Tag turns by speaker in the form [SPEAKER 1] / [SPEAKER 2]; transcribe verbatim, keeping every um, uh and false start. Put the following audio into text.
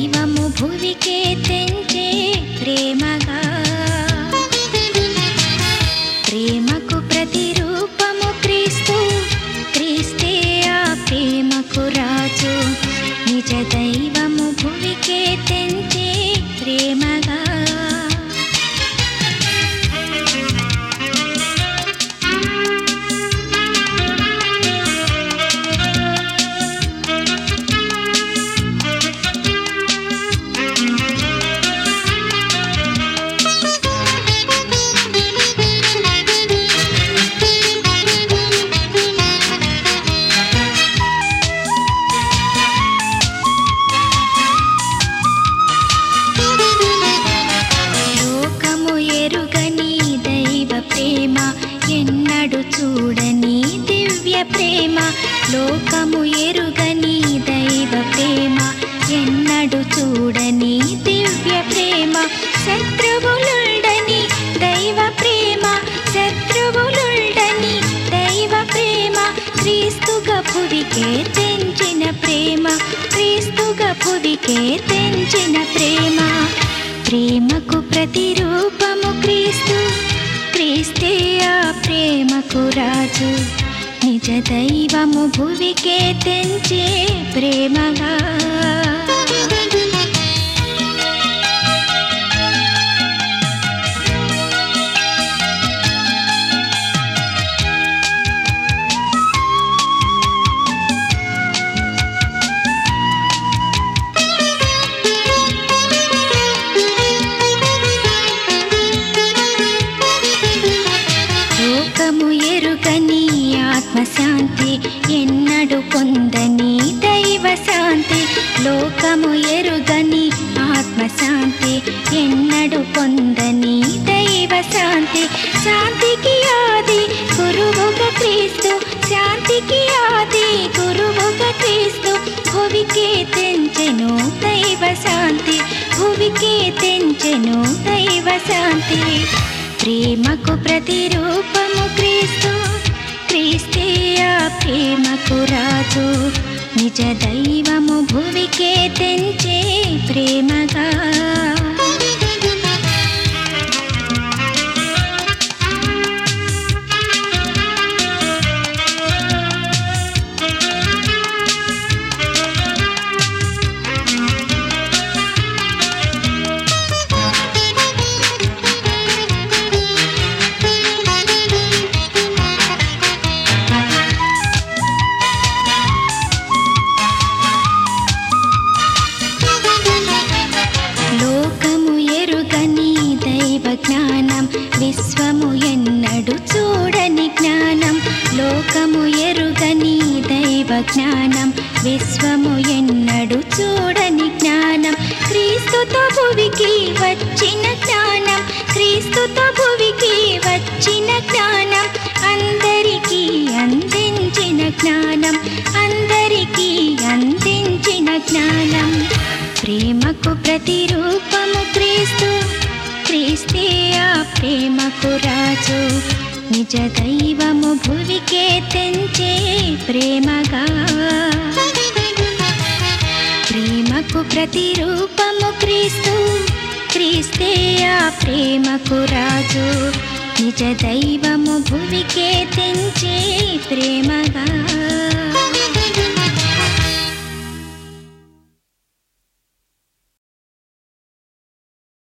[SPEAKER 1] దైవము భువికే తెంచే ప్రేమగా. ప్రేమకు ప్రతిరూపము క్రీస్తు, క్రీస్తే ఆ ప్రేమకు రాజు. నిజ దైవము భువికే తెంచే ప్రేమగా. ఎన్నడు చూడని దివ్య ప్రేమ, లోకము ఎరుగని దైవ ప్రేమ, ఎన్నడు చూడని దివ్య ప్రేమ. శత్రువులుండని దైవ ప్రేమ, శత్రువులుండని దైవ ప్రేమ. క్రీస్తుగా భువికే తెంచిన ప్రేమ, క్రీస్తుగా భువికే తెంచిన ప్రేమ. ప్రేమకు ప్రతిరూపము క్రీస్తు, క్రీస్తే ఆ ప్రేమకు రాజు. నిజ దైవము భువికే తెంచే ప్రేమగా. లోకము ఎరుగని ఆత్మశాంతి, ఎన్నడు పొందని దైవ శాంతి. లోకము ఎరుగని ఆత్మశాంతి, ఎన్నడు పొందని దైవ శాంతి. శాంతికి ఆది గురువుగా క్రీస్తు, శాంతికి ఆది గురువుగా క్రీస్తు. భువికే తెంచెను దైవ శాంతి, భువికే తెంచెను దైవ శాంతి. ప్రేమకు ప్రతిరూపము క్రీస్తు, క్రీస్తే ఆ ప్రేమకు రాజు. నిజ దైవము భువికే తెంచే ప్రేమగా. జ్ఞానం విశ్వము ఎన్నడు చూడని జ్ఞానం, లోకము ఎరుగని దైవ జ్ఞానం, విశ్వము ఎన్నడు చూడని జ్ఞానం. క్రీస్తుతో భువికి వచ్చిన జ్ఞానం, క్రీస్తుతో భువికి వచ్చిన జ్ఞానం. అందరికీ అందించిన జ్ఞానం, అందరికీ అందించిన జ్ఞానం. ప్రేమకు ప్రతిరూపము క్రీస్తు, క్రీస్తే ఆ ప్రేమకు రాజు. నిజ దైవము భువికే తెంచే ప్రేమగా. ప్రేమకు ప్రతిరూపము క్రీస్తు, క్రీస్తే ఆ ప్రేమకు రాజు. నిజ దైవము భువికే తెంచే ప్రేమగా.